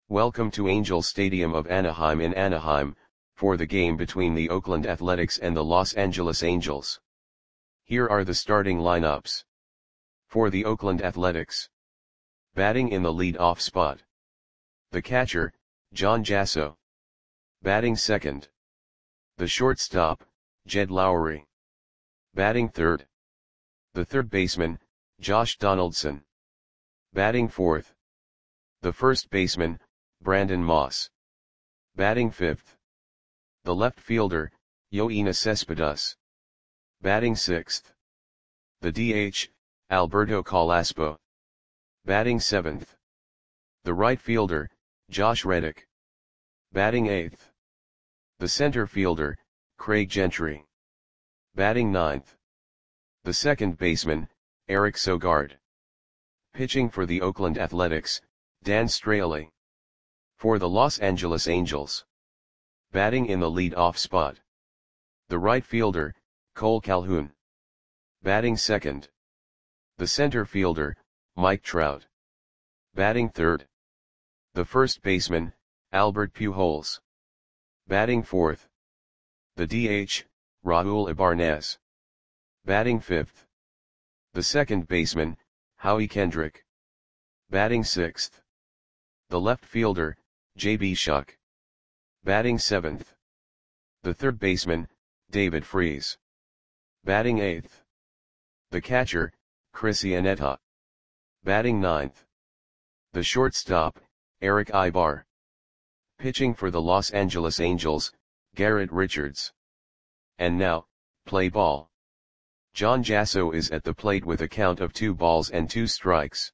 Welcome to Angel Stadium of Anaheim in Anaheim, for the game between the Oakland Athletics and the Los Angeles Angels. Here are the starting lineups. For the Oakland Athletics. Batting in the lead-off spot. The catcher, John Jasso. Batting second. The shortstop, Jed Lowrie. Batting third. The third baseman, Josh Donaldson. Batting fourth. The first baseman, Brandon Moss. Batting fifth. The left fielder, Yoenis Cespedes. Batting sixth. The DH, Alberto Carrasco. Batting seventh. The right fielder, Josh Reddick. Batting eighth. The center fielder, Craig Gentry. Batting ninth. The second baseman, Eric Sogard. Pitching for the Oakland Athletics, Dan Straily. For the Los Angeles Angels. Batting in the lead-off spot. The right fielder, Cole Calhoun. Batting second. The center fielder, Mike Trout. Batting third. The first baseman, Albert Pujols. Batting fourth. The DH, Raul Ibanez. Batting fifth. The second baseman, Howie Kendrick. Batting sixth. The left fielder, J.B. Shuck. Batting seventh. The third baseman, David Freese. Batting eighth. The catcher, Chris Iannetta. Batting ninth. The shortstop, Eric Aybar. Pitching for the Los Angeles Angels, Garrett Richards. And now, play ball. John Jasso is at the plate with a count of 2 balls and 2 strikes.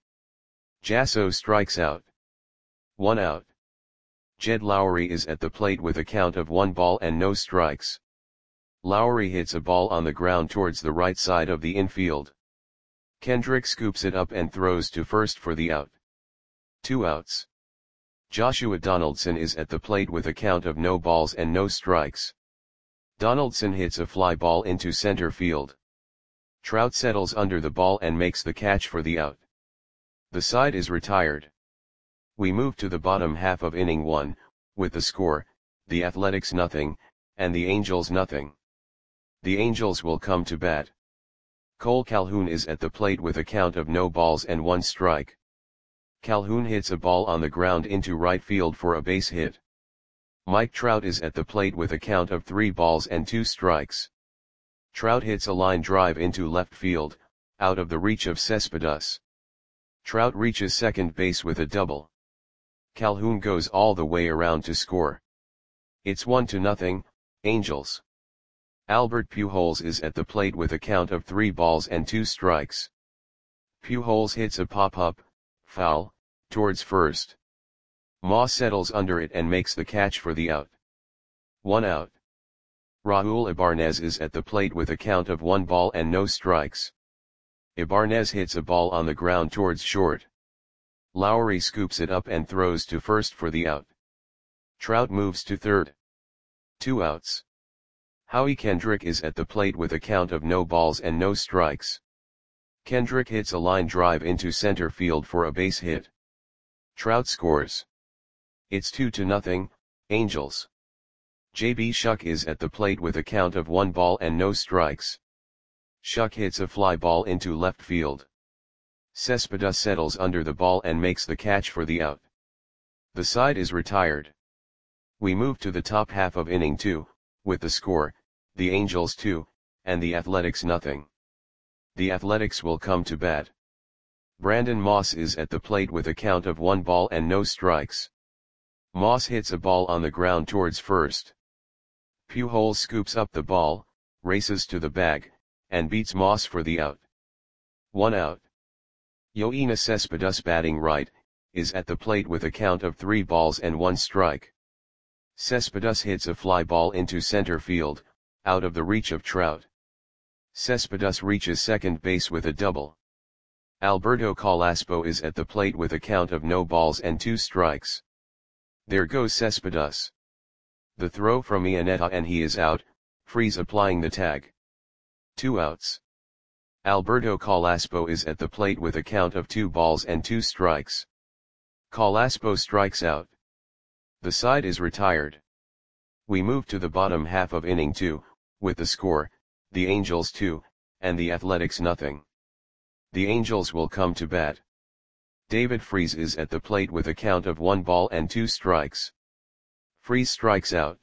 Jasso strikes out. 1 out. Jed Lowrie is at the plate with a count of 1 ball and no strikes. Lowrie hits a ball on the ground towards the right side of the infield. Kendrick scoops it up and throws to first for the out. 2 outs. Joshua Donaldson is at the plate with a count of no balls and no strikes. Donaldson hits a fly ball into center field. Trout settles under the ball and makes the catch for the out. The side is retired. We move to the bottom half of inning 1, with the score, the Athletics nothing, and the Angels nothing. The Angels will come to bat. Cole Calhoun is at the plate with a count of no balls and 1 strike. Calhoun hits a ball on the ground into right field for a base hit. Mike Trout is at the plate with a count of 3 balls and 2 strikes. Trout hits a line drive into left field, out of the reach of Cespedes. Trout reaches second base with a double. Calhoun goes all the way around to score. It's 1-0, Angels. Albert Pujols is at the plate with a count of 3 balls and 2 strikes. Pujols hits a pop-up, foul, towards first. Moss settles under it and makes the catch for the out. 1 out. Raul Ibanez is at the plate with a count of 1 ball and no strikes. Ibanez hits a ball on the ground towards short. Lowrie scoops it up and throws to first for the out. Trout moves to third. 2 outs. Howie Kendrick is at the plate with a count of no balls and no strikes. Kendrick hits a line drive into center field for a base hit. Trout scores. It's 2-0, Angels. J.B. Shuck is at the plate with a count of 1 ball and no strikes. Shuck hits a fly ball into left field. Cespedes settles under the ball and makes the catch for the out. The side is retired. We move to the top half of inning 2, with the score, the Angels 2, and the Athletics nothing. The Athletics will come to bat. Brandon Moss is at the plate with a count of 1 ball and no strikes. Moss hits a ball on the ground towards first. Pujols scoops up the ball, races to the bag, and beats Moss for the out. 1 out. Yoenis Cespedes, batting right, is at the plate with a count of 3 balls and 1 strike. Cespedes hits a fly ball into center field, out of the reach of Trout. Cespedes reaches second base with a double. Alberto Carrasco is at the plate with a count of no balls and 2 strikes. There goes Cespedes. The throw from Iannetta and he is out, Freese applying the tag. 2 outs. Alberto Carrasco is at the plate with a count of 2 balls and 2 strikes. Carrasco strikes out. The side is retired. We move to the bottom half of inning 2, with the score, the Angels 2, and the Athletics nothing. The Angels will come to bat. David Freese is at the plate with a count of 1 ball and 2 strikes. Freese strikes out.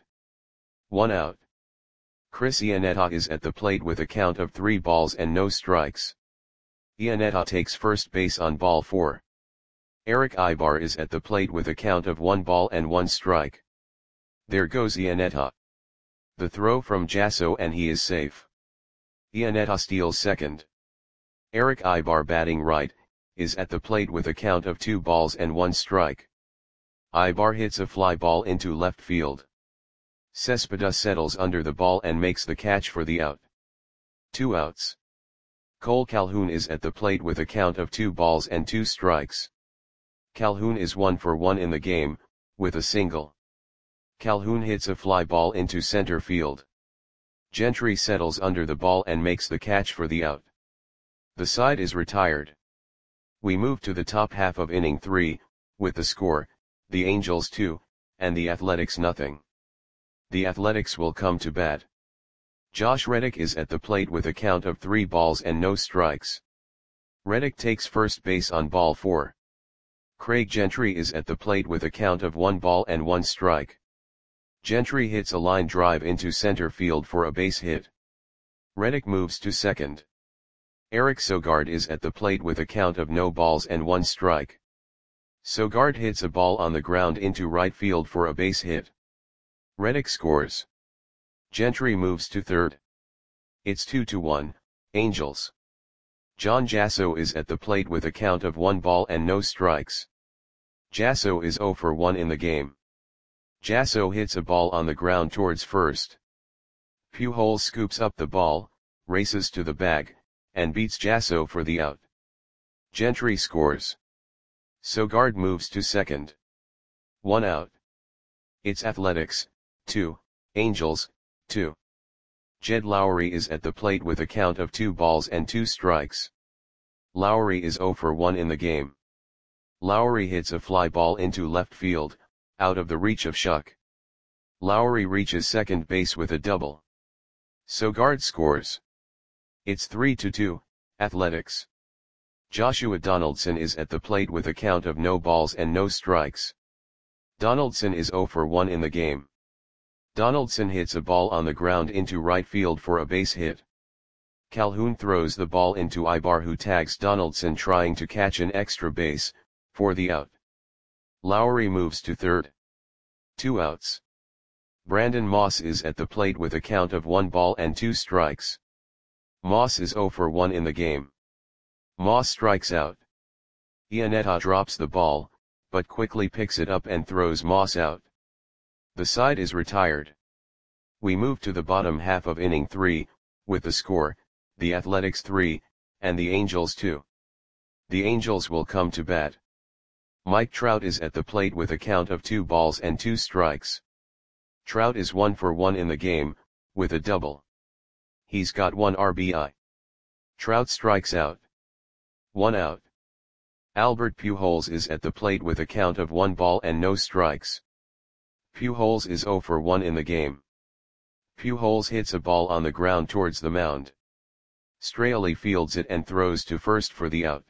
1 out. Chris Iannetta is at the plate with a count of 3 balls and no strikes. Iannetta takes first base on ball 4. Eric Ibar is at the plate with a count of 1 ball and 1 strike. There goes Iannetta. The throw from Jasso and he is safe. Iannetta steals second. Eric Ibar, batting right, is at the plate with a count of 2 balls and 1 strike. Ibar hits a fly ball into left field. Cespedes settles under the ball and makes the catch for the out. 2 outs. Cole Calhoun is at the plate with a count of 2 balls and 2 strikes. Calhoun is 1 for 1 in the game, with a single. Calhoun hits a fly ball into center field. Gentry settles under the ball and makes the catch for the out. The side is retired. We move to the top half of inning 3, with the score, the Angels 2, and the Athletics nothing. The Athletics will come to bat. Josh Reddick is at the plate with a count of 3 balls and no strikes. Reddick takes first base on ball 4. Craig Gentry is at the plate with a count of 1 ball and 1 strike. Gentry hits a line drive into center field for a base hit. Reddick moves to second. Eric Sogard is at the plate with a count of no balls and 1 strike. Sogard hits a ball on the ground into right field for a base hit. Reddick scores. Gentry moves to third. It's 2-1, Angels. John Jasso is at the plate with a count of 1 ball and no strikes. Jasso is 0 for 1 in the game. Jasso hits a ball on the ground towards first. Pujols scoops up the ball, races to the bag, and beats Jasso for the out. Gentry scores. Sogard moves to second. 1 out. It's Athletics, 2, Angels, 2. Jed Lowry is at the plate with a count of 2 balls and 2 strikes. Lowry is 0 for 1 in the game. Lowry hits a fly ball into left field, out of the reach of Shuck. Lowry reaches second base with a double. Sogard scores. It's 3-2, Athletics. Joshua Donaldson is at the plate with a count of no balls and no strikes. Donaldson is 0 for 1 in the game. Donaldson hits a ball on the ground into right field for a base hit. Calhoun throws the ball into Ibar, who tags Donaldson trying to catch an extra base, for the out. Lowry moves to third. 2 outs. Brandon Moss is at the plate with a count of 1 ball and 2 strikes. Moss is 0 for 1 in the game. Moss strikes out. Iannetta drops the ball, but quickly picks it up and throws Moss out. The side is retired. We move to the bottom half of inning 3, with the score, the Athletics 3, and the Angels 2. The Angels will come to bat. Mike Trout is at the plate with a count of 2 balls and 2 strikes. Trout is 1 for 1 in the game, with a double. He's got 1 RBI. Trout strikes out. 1 out. Albert Pujols is at the plate with a count of 1 ball and no strikes. Pujols is 0 for 1 in the game. Pujols hits a ball on the ground towards the mound. Straily fields it and throws to first for the out.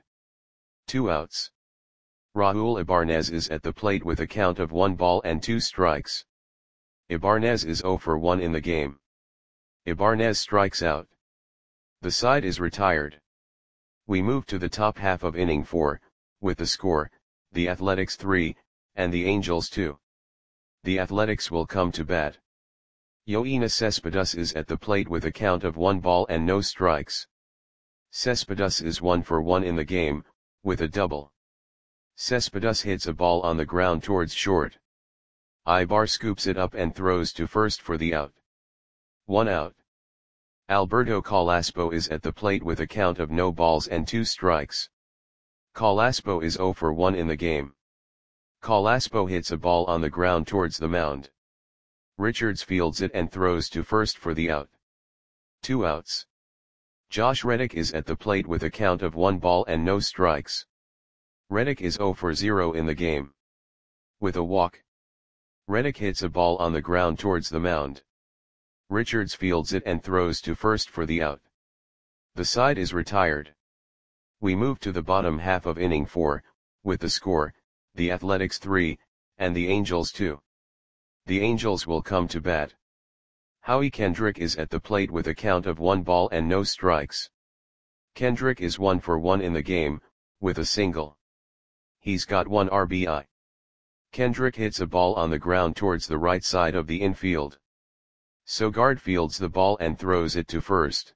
2 outs. Raul Ibanez is at the plate with a count of 1 ball and 2 strikes. Ibanez is 0 for 1 in the game. Ibanez strikes out. The side is retired. We move to the top half of inning 4, with the score, the Athletics 3, and the Angels 2. The Athletics will come to bat. Yoenis Cespedes is at the plate with a count of 1 ball and no strikes. Cespedes is 1 for 1 in the game, with a double. Cespedes hits a ball on the ground towards short. Ibar scoops it up and throws to first for the out. 1 out. Alberto Calaspo is at the plate with a count of no balls and 2 strikes. Calaspo is 0 for 1 in the game. Calaspo hits a ball on the ground towards the mound. Richards fields it and throws to first for the out. 2 outs. Josh Reddick is at the plate with a count of 1 ball and no strikes. Reddick is 0 for 0 in the game. With a walk. Reddick hits a ball on the ground towards the mound. Richards fields it and throws to first for the out. The side is retired. We move to the bottom half of inning 4, with the score, the Athletics 3, and the Angels 2. The Angels will come to bat. Howie Kendrick is at the plate with a count of 1 ball and no strikes. Kendrick is 1 for 1 in the game, with a single. He's got 1 RBI. Kendrick hits a ball on the ground towards the right side of the infield. Sogard fields the ball and throws it to first.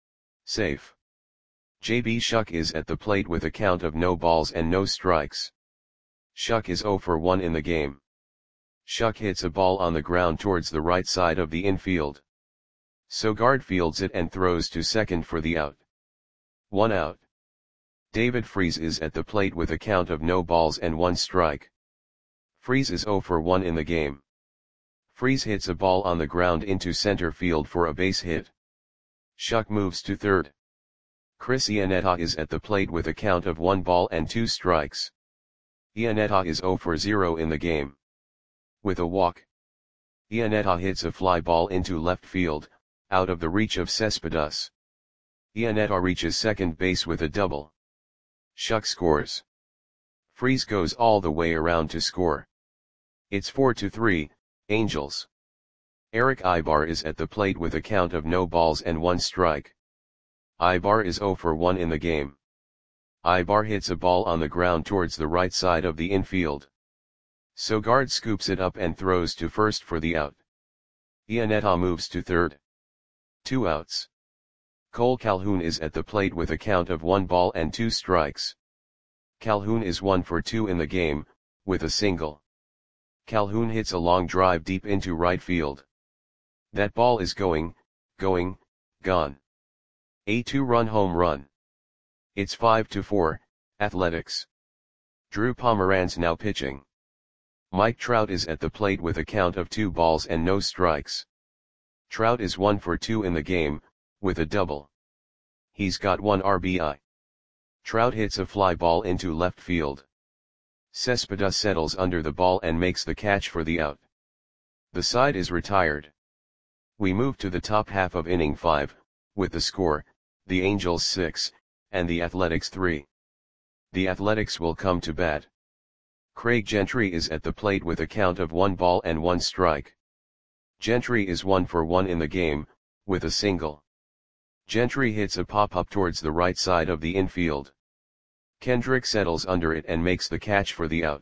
Safe. J.B. Shuck is at the plate with a count of no balls and no strikes. Shuck is 0 for 1 in the game. Shuck hits a ball on the ground towards the right side of the infield. Sogard fields it and throws to second for the out. 1 out. David Freese is at the plate with a count of no balls and 1 strike. Freese is 0 for 1 in the game. Freese hits a ball on the ground into center field for a base hit. Shuck moves to third. Chris Iannetta is at the plate with a count of 1 ball and 2 strikes. Iannetta is 0 for 0 in the game. With a walk, Iannetta hits a fly ball into left field, out of the reach of Cespedes. Iannetta reaches second base with a double. Shuck scores. Freese goes all the way around to score. It's 4-3, Angels. Eric Ibar is at the plate with a count of no balls and 1 strike. Ibar is 0 for 1 in the game. Ibar hits a ball on the ground towards the right side of the infield. Sogard scoops it up and throws to first for the out. Iannetta moves to third. 2 outs. Cole Calhoun is at the plate with a count of 1 ball and 2 strikes. Calhoun is 1 for 2 in the game, with a single. Calhoun hits a long drive deep into right field. That ball is gone. A 2-run home run. It's 5-4, Athletics. Drew Pomeranz now pitching. Mike Trout is at the plate with a count of 2 balls and no strikes. Trout is 1 for 2 in the game, with a double. He's got 1 RBI. Trout hits a fly ball into left field. Cespedes settles under the ball and makes the catch for the out. The side is retired. We move to the top half of inning 5, with the score, the Angels 6, and the Athletics 3. The Athletics will come to bat. Craig Gentry is at the plate with a count of 1 ball and 1 strike. Gentry is 1 for 1 in the game, with a single. Gentry hits a pop-up towards the right side of the infield. Kendrick settles under it and makes the catch for the out.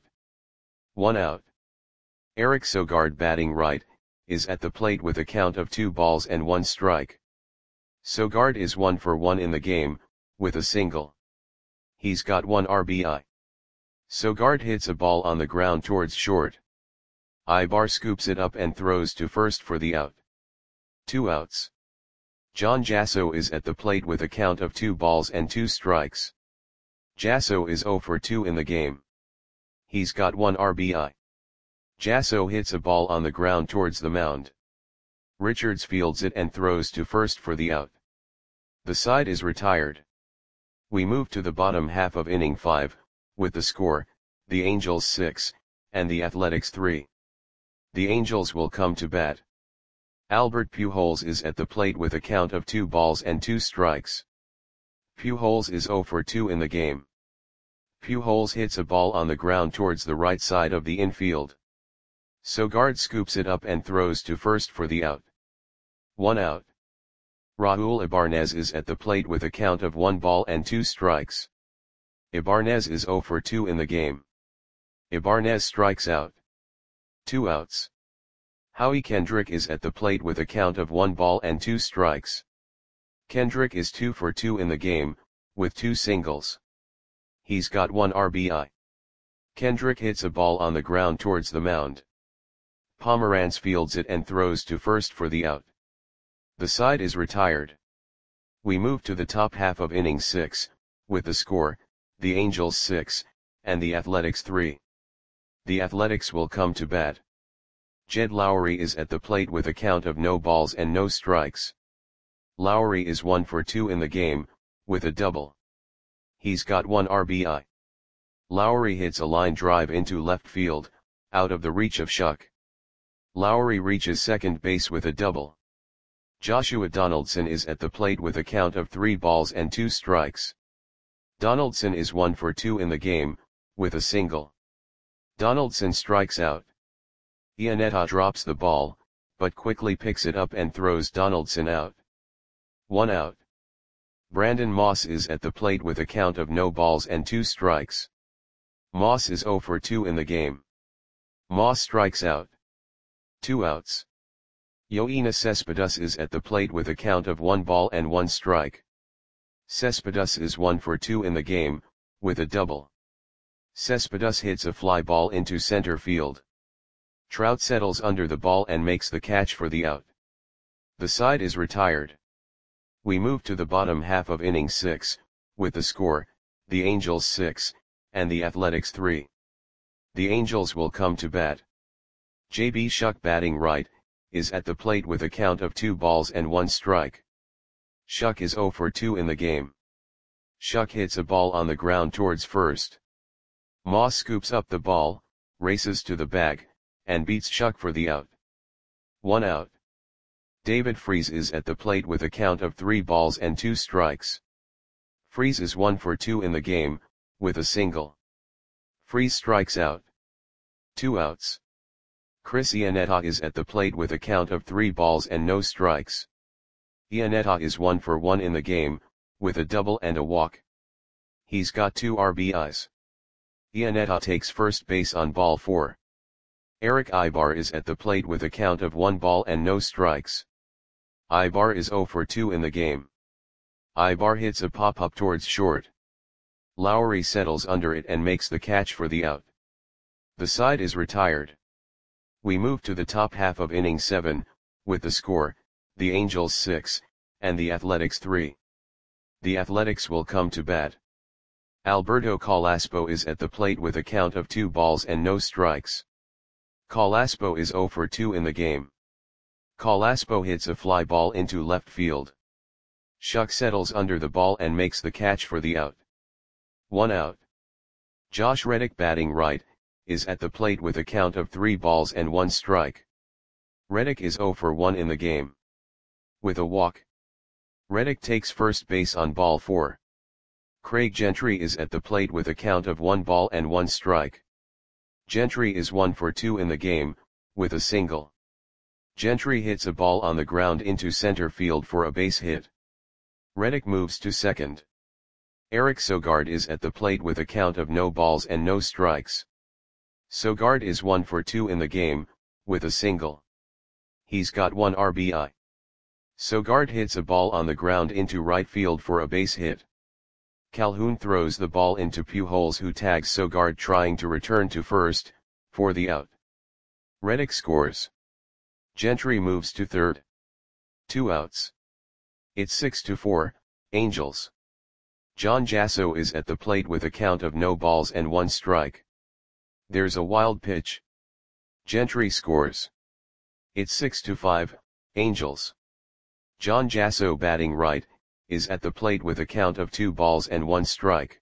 1 out. Eric Sogard, batting right, is at the plate with a count of 2 balls and 1 strike. Sogard is 1 for 1 in the game, with a single. He's got 1 RBI. Sogard hits a ball on the ground towards short. Ibar scoops it up and throws to first for the out. 2 outs. John Jasso is at the plate with a count of 2 balls and 2 strikes. Jasso is 0 for 2 in the game. He's got 1 RBI. Jasso hits a ball on the ground towards the mound. Richards fields it and throws to first for the out. The side is retired. We move to the bottom half of inning 5, with the score, the Angels 6, and the Athletics 3. The Angels will come to bat. Albert Pujols is at the plate with a count of 2 balls and 2 strikes. Pujols is 0 for 2 in the game. Pujols hits a ball on the ground towards the right side of the infield. Sogard scoops it up and throws to first for the out. 1 out. Raul Ibanez is at the plate with a count of 1 ball and 2 strikes. Ibanez is 0 for 2 in the game. Ibanez strikes out. 2 outs. Howie Kendrick is at the plate with a count of 1 ball and 2 strikes. Kendrick is 2 for 2 in the game, with 2 singles. He's got 1 RBI. Kendrick hits a ball on the ground towards the mound. Pomeranz fields it and throws to first for the out. The side is retired. We move to the top half of inning 6, with the score, the Angels 6, and the Athletics 3. The Athletics will come to bat. Jed Lowrie is at the plate with a count of no balls and no strikes. Lowrie is 1 for 2 in the game, with a double. He's got 1 RBI. Lowrie hits a line drive into left field, out of the reach of Shuck. Lowry reaches second base with a double. Joshua Donaldson is at the plate with a count of 3 balls and 2 strikes. Donaldson is 1 for 2 in the game, with a single. Donaldson strikes out. Iannetta drops the ball, but quickly picks it up and throws Donaldson out. 1 out. Brandon Moss is at the plate with a count of no balls and 2 strikes. Moss is 0 for 2 in the game. Moss strikes out. 2 outs. Yoenis Cespedes is at the plate with a count of 1 ball and 1 strike. Cespedes is 1 for 2 in the game, with a double. Cespedes hits a fly ball into center field. Trout settles under the ball and makes the catch for the out. The side is retired. We move to the bottom half of inning 6, with the score, the Angels 6, and the Athletics 3. The Angels will come to bat. J.B. Shuck, batting right, is at the plate with a count of 2 balls and 1 strike. Shuck is 0 for 2 in the game. Shuck hits a ball on the ground towards first. Moss scoops up the ball, races to the bag, and beats Shuck for the out. 1 out. David Freese is at the plate with a count of 3 balls and 2 strikes. Freese is 1 for 2 in the game, with a single. Freese strikes out. 2 outs. Chris Iannetta is at the plate with a count of 3 balls and no strikes. Iannetta is 1 for 1 in the game, with a double and a walk. He's got 2 RBIs. Iannetta takes first base on ball 4. Eric Ibar is at the plate with a count of 1 ball and no strikes. Ibar is 0 for 2 in the game. Ibar hits a pop-up towards short. Lowry settles under it and makes the catch for the out. The side is retired. We move to the top half of inning 7, with the score, the Angels 6, and the Athletics 3. The Athletics will come to bat. Alberto Calaspo is at the plate with a count of 2 balls and no strikes. Calaspo is 0 for 2 in the game. Calaspo hits a fly ball into left field. Shuck settles under the ball and makes the catch for the out. 1 out. Josh Reddick, batting right, is at the plate with a count of 3 balls and 1 strike. Reddick is 0 for 1 in the game. With a walk. Reddick takes first base on ball 4. Craig Gentry is at the plate with a count of 1 ball and 1 strike. Gentry is 1 for 2 in the game, with a single. Gentry hits a ball on the ground into center field for a base hit. Reddick moves to second. Eric Sogard is at the plate with a count of no balls and no strikes. Sogard is 1 for 2 in the game, with a single. He's got 1 RBI. Sogard hits a ball on the ground into right field for a base hit. Calhoun throws the ball into Pujols, who tags Sogard trying to return to first, for the out. Reddick scores. Gentry moves to third. 2 outs. It's 6-4, Angels. John Jasso is at the plate with a count of no balls and 1 strike. There's a wild pitch. Gentry scores. It's 6-5, Angels. John Jasso, batting right, is at the plate with a count of 2 balls and 1 strike.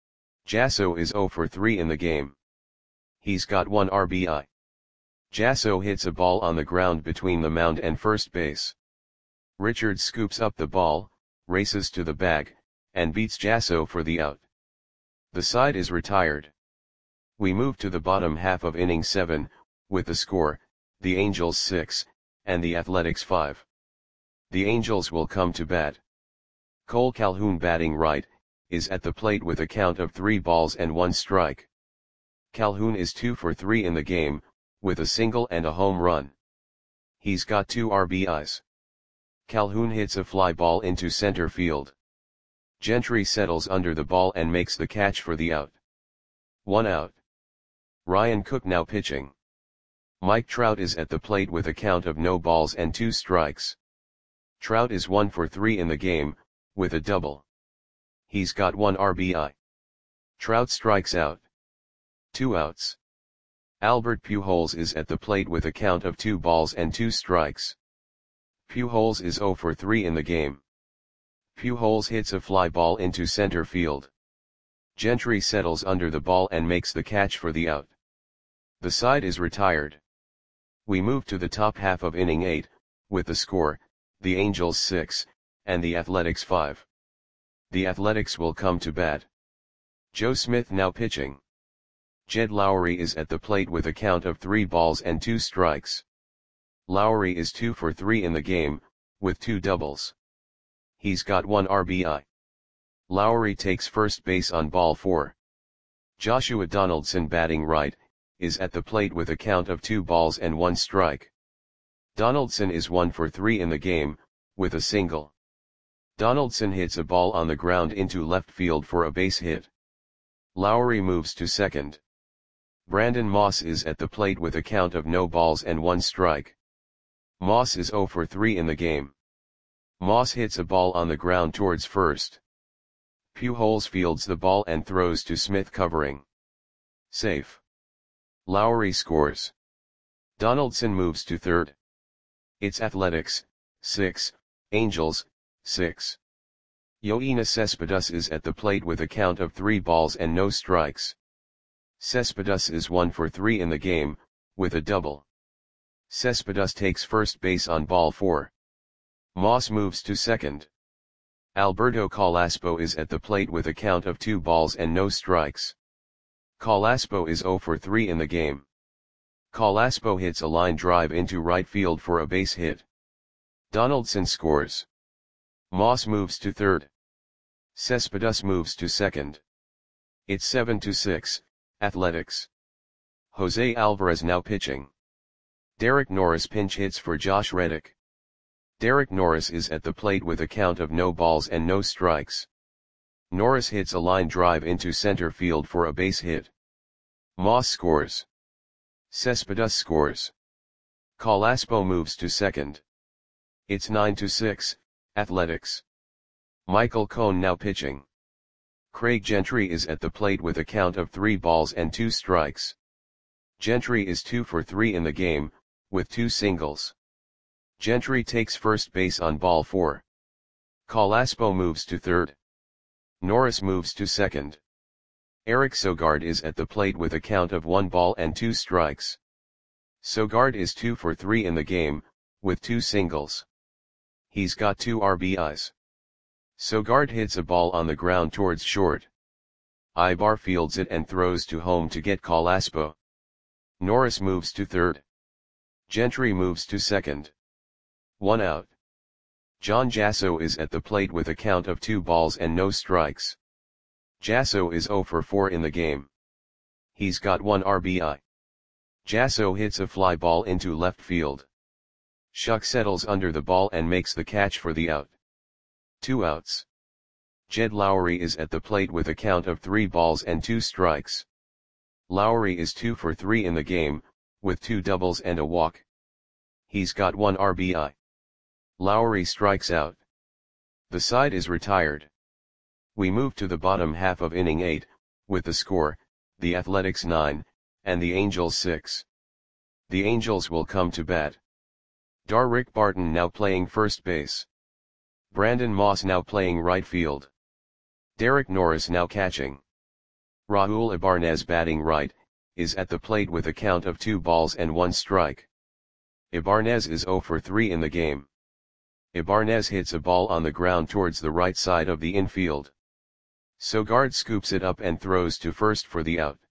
Jasso is 0 for 3 in the game. He's got 1 RBI. Jasso hits a ball on the ground between the mound and first base. Richards scoops up the ball, races to the bag, and beats Jasso for the out. The side is retired. We move to the bottom half of inning 7, with the score, the Angels 6, and the Athletics 5. The Angels will come to bat. Cole Calhoun, batting right, is at the plate with a count of 3 balls and 1 strike. Calhoun is 2 for 3 in the game, with a single and a home run. He's got 2 RBIs. Calhoun hits a fly ball into center field. Gentry settles under the ball and makes the catch for the out. 1 out. Ryan Cook now pitching. Mike Trout is at the plate with a count of no balls and 2 strikes. Trout is 1 for 3 in the game, with a double. He's got 1 RBI. Trout strikes out. 2 outs. Albert Pujols is at the plate with a count of 2 balls and 2 strikes. Pujols is 0 for 3 in the game. Pujols hits a fly ball into center field. Gentry settles under the ball and makes the catch for the out. The side is retired. We move to the top half of inning 8, with the score, the Angels 6, and the Athletics 5. The Athletics will come to bat. Joe Smith now pitching. Jed Lowrie is at the plate with a count of 3 balls and 2 strikes. Lowrie is 2 for 3 in the game, with 2 doubles. He's got 1 RBI. Lowrie takes first base on ball 4. Joshua Donaldson batting right, is at the plate with a count of 2 balls and 1 strike. Donaldson is 1 for 3 in the game, with a single. Donaldson hits a ball on the ground into left field for a base hit. Lowrie moves to second. Brandon Moss is at the plate with a count of no balls and 1 strike. Moss is 0 for 3 in the game. Moss hits a ball on the ground towards first. Pujols fields the ball and throws to Smith covering. Safe. Lowrie scores. Donaldson moves to third. It's Athletics, 6, Angels, 6. Yoenis Cespedes is at the plate with a count of 3 balls and no strikes. Cespedes is 1 for 3 in the game, with a double. Cespedes takes first base on ball 4. Moss moves to second. Alberto Carrasco is at the plate with a count of 2 balls and no strikes. Carrasco is 0 for 3 in the game. Carrasco hits a line drive into right field for a base hit. Donaldson scores. Moss moves to third. Cespedes moves to second. It's 7-6, Athletics. Jose Alvarez now pitching. Derek Norris pinch hits for Josh Reddick. Derek Norris is at the plate with a count of no balls and no strikes. Norris hits a line drive into center field for a base hit. Moss scores. Cespedes scores. Carrasco moves to second. It's 9-6, Athletics. Michael Cone now pitching. Craig Gentry is at the plate with a count of 3 balls and 2 strikes. Gentry is 2 for 3 in the game, with 2 singles. Gentry takes first base on ball 4. Carrasco moves to third. Norris moves to second. Eric Sogard is at the plate with a count of 1 ball and 2 strikes. Sogard is 2 for 3 in the game, with 2 singles. He's got 2 RBIs. Sogard hits a ball on the ground towards short. Ibar fields it and throws to home to get Carrasco. Norris moves to third. Gentry moves to second. 1 out. John Jasso is at the plate with a count of 2 balls and no strikes. Jasso is 0 for 4 in the game. He's got 1 RBI. Jasso hits a fly ball into left field. Shuck settles under the ball and makes the catch for the out. 2 outs. Jed Lowrie is at the plate with a count of 3 balls and 2 strikes. Lowrie is 2 for 3 in the game, with 2 doubles and a walk. He's got 1 RBI. Lowrie strikes out. The side is retired. We move to the bottom half of inning 8, with the score, the Athletics 9, and the Angels 6. The Angels will come to bat. Rick Barton now playing first base. Brandon Moss now playing right field. Derek Norris now catching. Raul Ibanez batting right, is at the plate with a count of 2 balls and 1 strike. Ibanez is 0 for 3 in the game. Ibanez hits a ball on the ground towards the right side of the infield. Sogard scoops it up and throws to first for the out.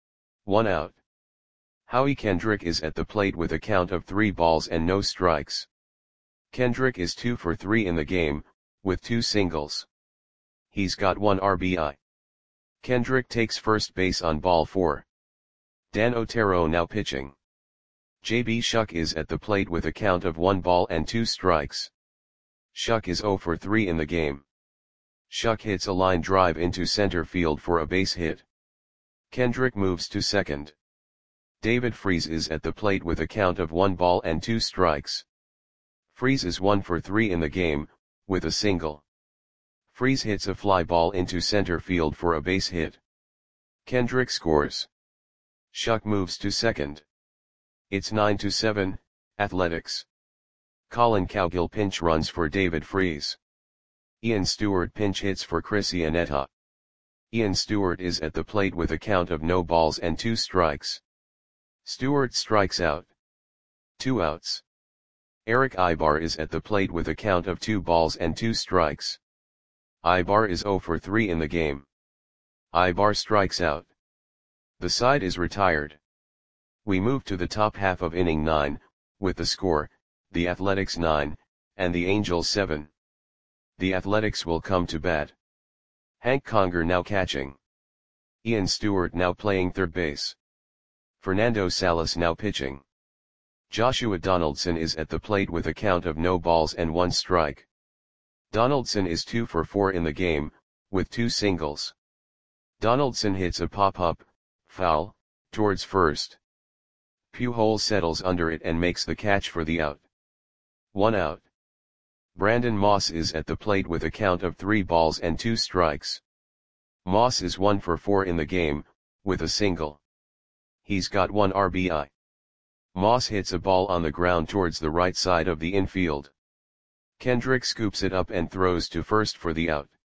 1 out. Howie Kendrick is at the plate with a count of 3 balls and no strikes. Kendrick is 2 for 3 in the game, with 2 singles. He's got 1 RBI. Kendrick takes first base on ball 4. Dan Otero now pitching. J.B. Shuck is at the plate with a count of 1 ball and 2 strikes. Shuck is 0 for 3 in the game. Shuck hits a line drive into center field for a base hit. Kendrick moves to second. David Freese is at the plate with a count of 1 ball and 2 strikes. Freese is 1 for 3 in the game, with a single. Freese hits a fly ball into center field for a base hit. Kendrick scores. Shuck moves to second. It's 9-7, Athletics. Colin Cowgill pinch runs for David Freese. Ian Stewart pinch hits for Chris Iannetta. Ian Stewart is at the plate with a count of no balls and 2 strikes. Stewart strikes out. 2 outs. Eric Ibar is at the plate with a count of 2 balls and 2 strikes. Ibar is 0 for 3 in the game. Ibar strikes out. The side is retired. We move to the top half of inning 9, with the score, the Athletics 9, and the Angels 7. The Athletics will come to bat. Hank Conger now catching. Ian Stewart now playing third base. Fernando Salas now pitching. Joshua Donaldson is at the plate with a count of no balls and 1 strike. Donaldson is 2 for 4 in the game, with 2 singles. Donaldson hits a pop-up, foul, towards first. Pujols settles under it and makes the catch for the out. 1 out. Brandon Moss is at the plate with a count of 3 balls and 2 strikes. Moss is 1 for 4 in the game, with a single. He's got 1 RBI. Moss hits a ball on the ground towards the right side of the infield. Kendrick scoops it up and throws to first for the out.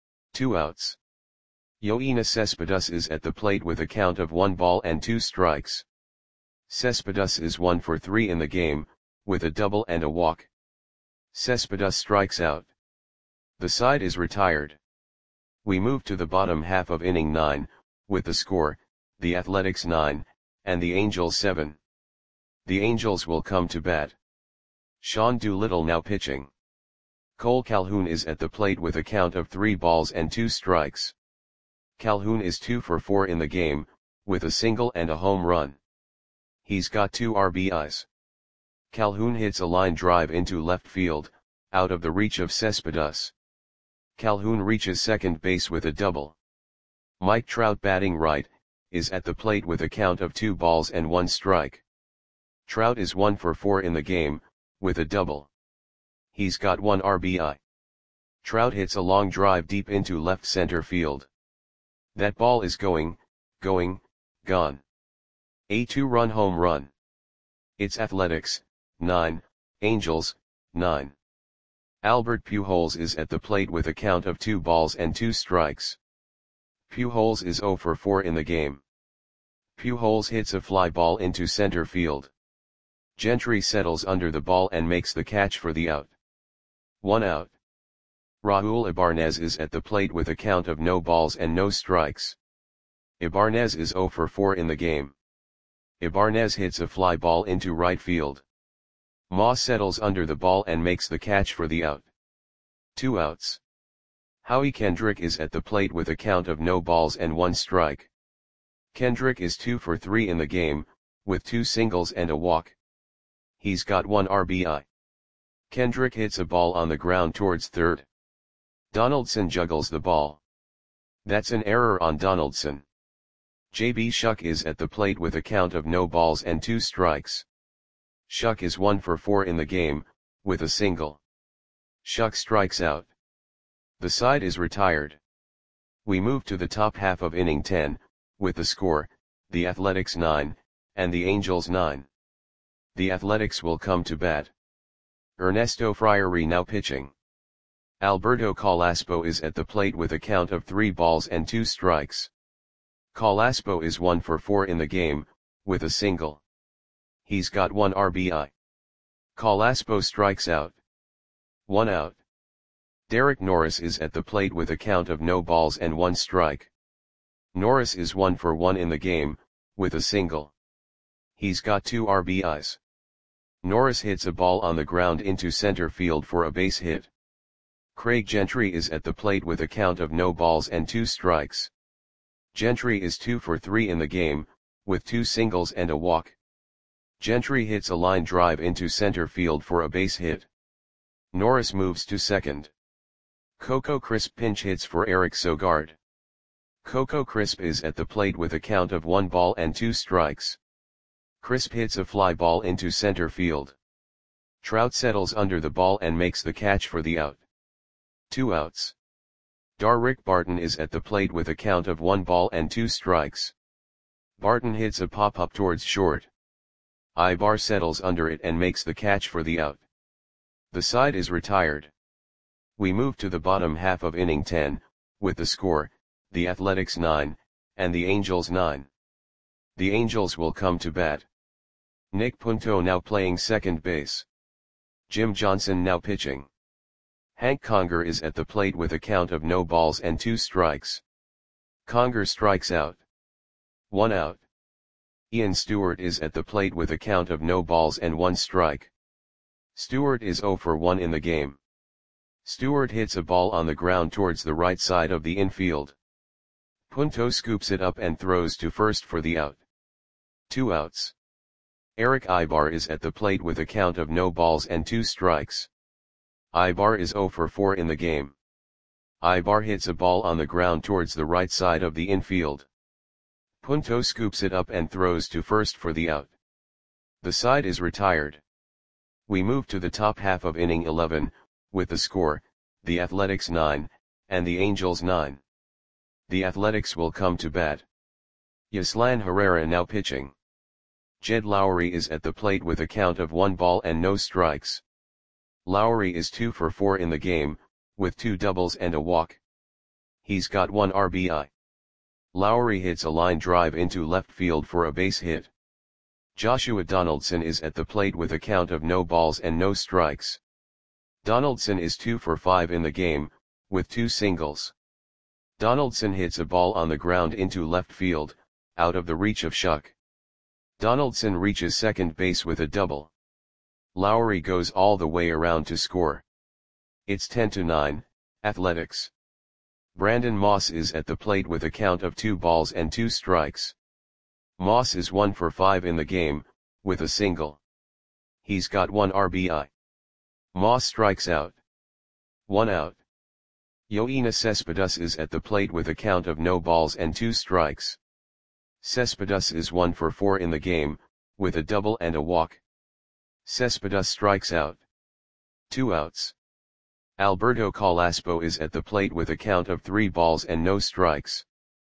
2 outs. Yoenis Cespedes is at the plate with a count of 1 ball and 2 strikes. Cespedes is 1 for 3 in the game, with a double and a walk. Cespedes strikes out. The side is retired. We move to the bottom half of inning 9, with the score, the Athletics 9, and the Angels 7. The Angels will come to bat. Sean Doolittle now pitching. Cole Calhoun is at the plate with a count of 3 balls and 2 strikes. Calhoun is 2 for 4 in the game, with a single and a home run. He's got 2 RBIs. Calhoun hits a line drive into left field, out of the reach of Cespedes. Calhoun reaches second base with a double. Mike Trout batting right, is at the plate with a count of 2 balls and 1 strike. Trout is 1 for 4 in the game, with a double. He's got 1 RBI. Trout hits a long drive deep into left center field. That ball is going, gone. A 2-run home run. It's Athletics, 9, Angels, 9. Albert Pujols is at the plate with a count of 2 balls and 2 strikes. Pujols is 0 for 4 in the game. Pujols hits a fly ball into center field. Gentry settles under the ball and makes the catch for the out. 1 out. Raul Ibanez is at the plate with a count of no balls and no strikes. Ibanez is 0 for 4 in the game. Ibanez hits a fly ball into right field. Moss settles under the ball and makes the catch for the out. 2 outs. Howie Kendrick is at the plate with a count of no balls and 1 strike. Kendrick is 2 for 3 in the game, with 2 singles and a walk. He's got 1 RBI. Kendrick hits a ball on the ground towards third. Donaldson juggles the ball. That's an error on Donaldson. J.B. Shuck is at the plate with a count of no balls and 2 strikes. Shuck is 1 for 4 in the game, with a single. Shuck strikes out. The side is retired. We move to the top half of inning 10, with the score, the Athletics 9, and the Angels 9. The Athletics will come to bat. Ernesto Friary now pitching. Alberto Calaspo is at the plate with a count of 3 balls and 2 strikes. Calaspo is 1 for 4 in the game, with a single. He's got 1 RBI. Calaspo strikes out. 1 out. Derek Norris is at the plate with a count of no balls and 1 strike. Norris is 1 for 1 in the game, with a single. He's got 2 RBIs. Norris hits a ball on the ground into center field for a base hit. Craig Gentry is at the plate with a count of no balls and 2 strikes. Gentry is 2 for 3 in the game, with 2 singles and a walk. Gentry hits a line drive into center field for a base hit. Norris moves to second. Coco Crisp pinch hits for Eric Sogard. Coco Crisp is at the plate with a count of 1 ball and 2 strikes. Crisp hits a fly ball into center field. Trout settles under the ball and makes the catch for the out. 2 outs. Darrick Barton is at the plate with a count of 1 ball and 2 strikes. Barton hits a pop-up towards short. Ibar settles under it and makes the catch for the out. The side is retired. We move to the bottom half of inning 10, with the score, the Athletics 9, and the Angels 9. The Angels will come to bat. Nick Punto now playing second base. Jim Johnson now pitching. Hank Conger is at the plate with a count of no balls and 2 strikes. Conger strikes out. 1 out. Ian Stewart is at the plate with a count of no balls and 1 strike. Stewart is 0 for 1 in the game. Stewart hits a ball on the ground towards the right side of the infield. Punto scoops it up and throws to first for the out. 2 outs. Eric Ibar is at the plate with a count of no balls and 2 strikes. Ibar is 0 for 4 in the game. Ibar hits a ball on the ground towards the right side of the infield. Punto scoops it up and throws to first for the out. The side is retired. We move to the top half of inning 11, with the score, the Athletics 9, and the Angels 9. The Athletics will come to bat. Yaslan Herrera now pitching. Jed Lowry is at the plate with a count of 1 ball and no strikes. Lowry is 2 for 4 in the game, with 2 doubles and a walk. He's got 1 RBI. Lowry hits a line drive into left field for a base hit. Joshua Donaldson is at the plate with a count of no balls and no strikes. Donaldson is 2 for 5 in the game, with 2 singles. Donaldson hits a ball on the ground into left field, out of the reach of Shuck. Donaldson reaches second base with a double. Lowry goes all the way around to score. It's 10-9, Athletics. Brandon Moss is at the plate with a count of 2 balls and 2 strikes. Moss is 1 for 5 in the game, with a single. He's got 1 RBI. Moss strikes out. 1 out. Yoenis Cespedes is at the plate with a count of no balls and 2 strikes. Cespedes is 1 for 4 in the game, with a double and a walk. Cespedes strikes out. 2 outs. Alberto Calaspo is at the plate with a count of 3 balls and no strikes.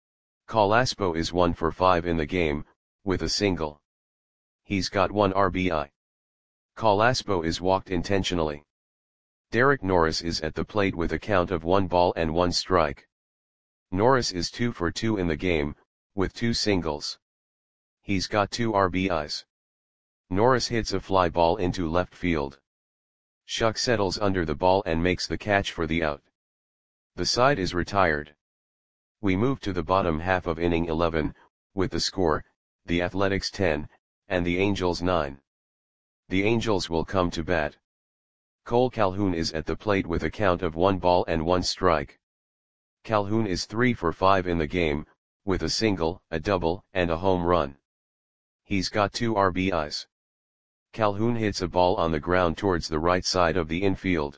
Calaspo is 1 for 5 in the game, with a single. He's got 1 RBI. Calaspo is walked intentionally. Derek Norris is at the plate with a count of 1 ball and 1 strike. Norris is 2 for 2 in the game, with 2 singles. He's got 2 RBIs. Norris hits a fly ball into left field. Shuck settles under the ball and makes the catch for the out. The side is retired. We move to the bottom half of inning 11, with the score, the Athletics 10, and the Angels 9. The Angels will come to bat. Cole Calhoun is at the plate with a count of 1 ball and 1 strike. Calhoun is 3 for 5 in the game, with a single, a double, and a home run. He's got 2 RBIs. Calhoun hits a ball on the ground towards the right side of the infield.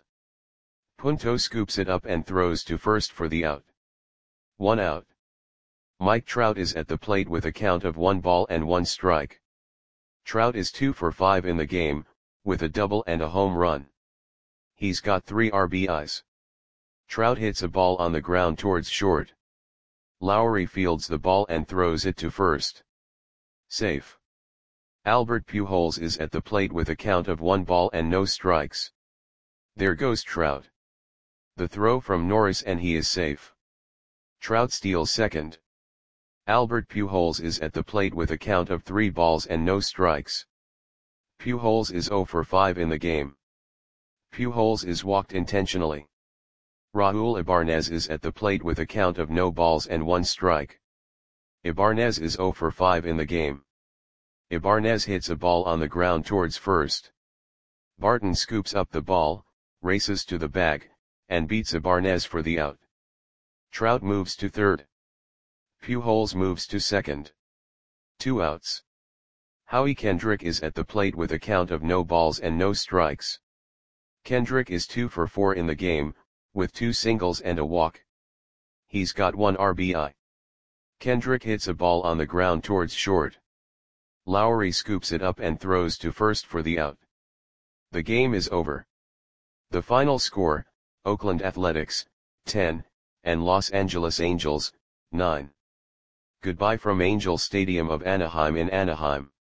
Punto scoops it up and throws to first for the out. 1 out. Mike Trout is at the plate with a count of 1 ball and 1 strike. Trout is 2 for 5 in the game, with a double and a home run. He's got 3 RBIs. Trout hits a ball on the ground towards short. Lowry fields the ball and throws it to first. Safe. Albert Pujols is at the plate with a count of 1 ball and no strikes. There goes Trout. The throw from Norris and he is safe. Trout steals second. Albert Pujols is at the plate with a count of 3 balls and no strikes. Pujols is 0 for 5 in the game. Pujols is walked intentionally. Raul Ibanez is at the plate with a count of no balls and 1 strike. Ibanez is 0 for 5 in the game. Ibanez hits a ball on the ground towards first. Barton scoops up the ball, races to the bag, and beats Ibanez for the out. Trout moves to third. Pujols moves to second. 2 outs. Howie Kendrick is at the plate with a count of no balls and no strikes. Kendrick is 2 for 4 in the game, with 2 singles and a walk. He's got 1 RBI. Kendrick hits a ball on the ground towards short. Lowry scoops it up and throws to first for the out. The game is over. The final score, Oakland Athletics, 10, and Los Angeles Angels, 9. Goodbye from Angel Stadium of Anaheim in Anaheim.